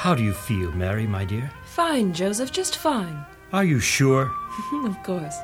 How do you feel, Mary, my dear? Fine, Joseph, just fine. Are you sure? Of course.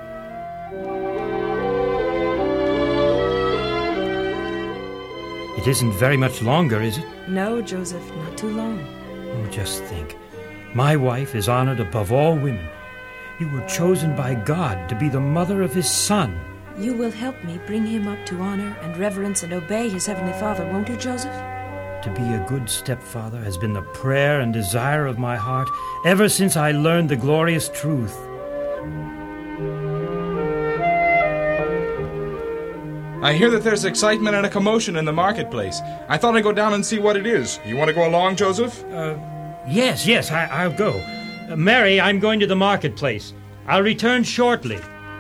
It isn't very much longer, is it? No, Joseph, not too long. Oh, just think. My wife is honored above all women. You were chosen by God to be the mother of his son. You will help me bring him up to honor and reverence and obey his Heavenly Father, won't you, Joseph? To be a good stepfather has been the prayer and desire of my heart ever since I learned the glorious truth. I hear that there's excitement and a commotion in the marketplace. I thought I'd go down and see what it is. You want to go along, Joseph? Yes, I'll go. Mary, I'm going to the marketplace. I'll return shortly.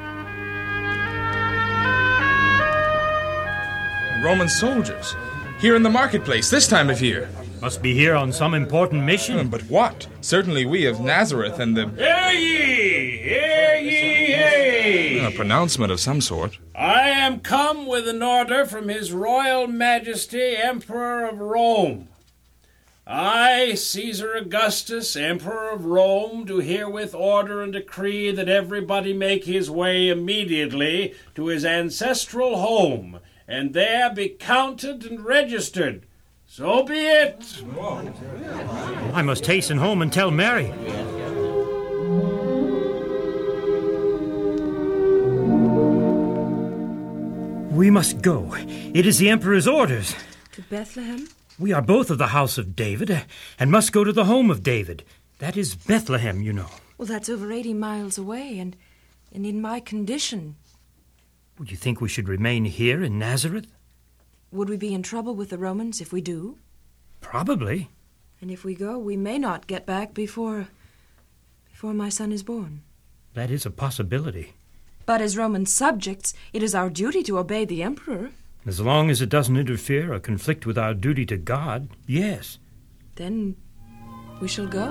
Roman soldiers. Here in the marketplace, this time of year. Must be here on some important mission. But what? Certainly we of Nazareth and the... Hear ye! Hear ye! Hey! A pronouncement of some sort. I am come with an order from His Royal Majesty, Emperor of Rome. I, Caesar Augustus, Emperor of Rome, do herewith order and decree that everybody make his way immediately to his ancestral home, and there be counted and registered. So be it. I must hasten home and tell Mary. We must go. It is the Emperor's orders. To Bethlehem? We are both of the house of David and must go to the home of David. That is Bethlehem, you know. Well, that's over 80 miles away, and in my condition. Would you think we should remain here in Nazareth? Would we be in trouble with the Romans if we do? Probably. And if we go, we may not get back before my son is born. That is a possibility. But as Roman subjects, it is our duty to obey the emperor. As long as it doesn't interfere or conflict with our duty to God, yes. Then we shall go.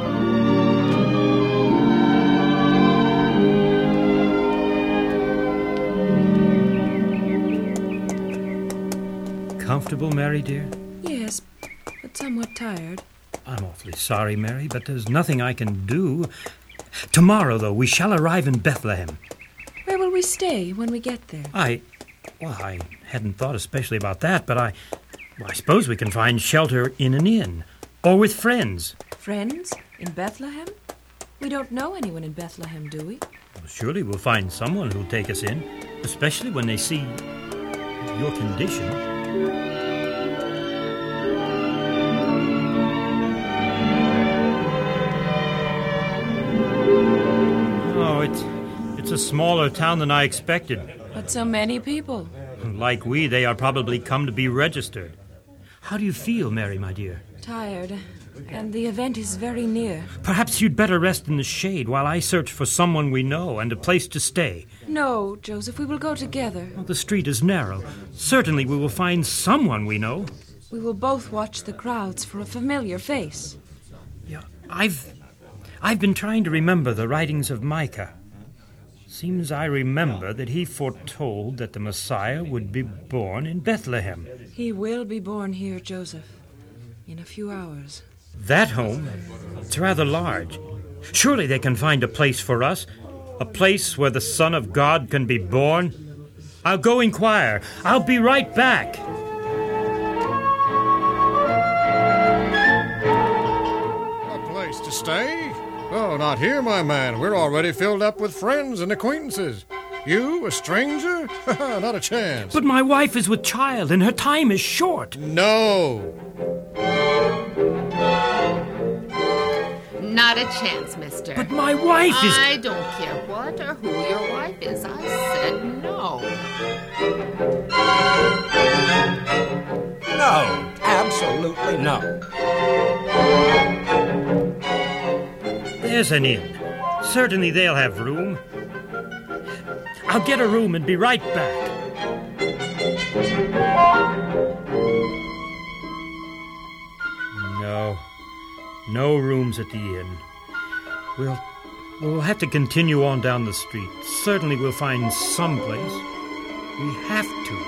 Comfortable, Mary, dear? Yes, but somewhat tired. I'm awfully sorry, Mary, but there's nothing I can do. Tomorrow, though, we shall arrive in Bethlehem. Where will we stay when we get there? I hadn't thought especially about that, but I suppose we can find shelter in an inn, or with friends. Friends? In Bethlehem? We don't know anyone in Bethlehem, do we? Well, surely we'll find someone who'll take us in, especially when they see your condition. Oh, it's a smaller town than I expected. But so many people. Like we, they are probably come to be registered. How do you feel, Mary, my dear? Tired, and the event is very near. Perhaps you'd better rest in the shade while I search for someone we know and a place to stay. No, Joseph, we will go together. Well, the street is narrow. Certainly we will find someone we know. We will both watch the crowds for a familiar face. Yeah, I've been trying to remember the writings of Micah. Seems I remember that he foretold that the Messiah would be born in Bethlehem. He will be born here, Joseph, in a few hours. That home? It's rather large. Surely they can find a place for us, a place where the Son of God can be born. I'll go inquire. I'll be right back. A place to stay? Oh, not here, my man. We're already filled up with friends and acquaintances. You, a stranger? Not a chance. But my wife is with child, and her time is short. No. Not a chance, mister. But my wife is... I don't care what or who your wife is. I said no. No, absolutely no. There's an inn. Certainly they'll have room. I'll get a room and be right back. No rooms at the inn. We'll have to continue on down the street. Certainly we'll find some place. We have to.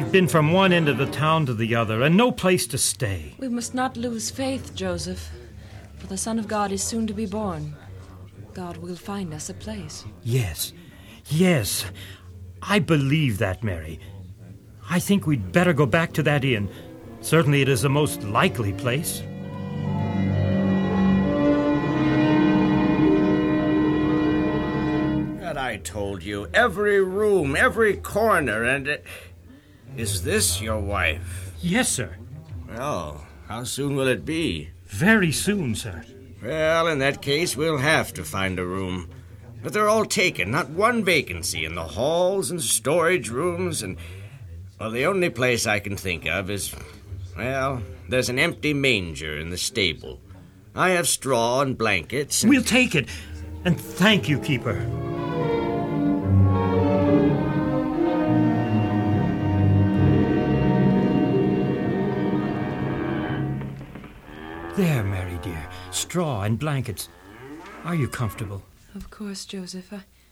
I've been from one end of the town to the other, and no place to stay. We must not lose faith, Joseph, for the Son of God is soon to be born. God will find us a place. Yes, I believe that, Mary. I think we'd better go back to that inn. Certainly it is the most likely place. And I told you, every room, every corner, and... Is this your wife? Yes, sir. Well, how soon will it be? Very soon, sir. Well, in that case, we'll have to find a room. But they're all taken, not one vacancy in the halls and storage rooms, and... Well, the only place I can think of is... Well, there's an empty manger in the stable. I have straw and blankets and... We'll take it, and thank you, Keeper. There, Mary, dear. Straw and blankets. Are you comfortable? Of course, Joseph.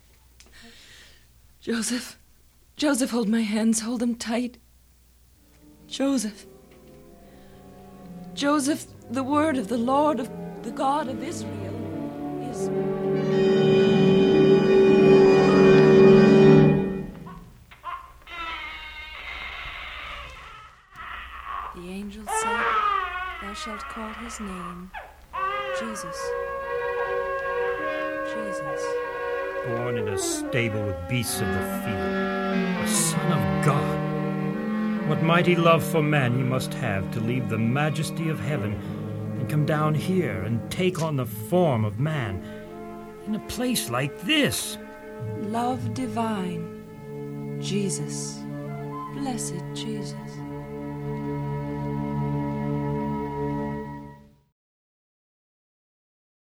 Joseph, hold my hands. Hold them tight. Joseph, the word of the Lord, of the God of Israel, is... The angel said, "Thou shalt call his name Jesus." Born in a stable with beasts of the field. A son of God. What mighty love for man he must have to leave the majesty of heaven and come down here and take on the form of man in a place like this. Love divine. Jesus. Blessed Jesus.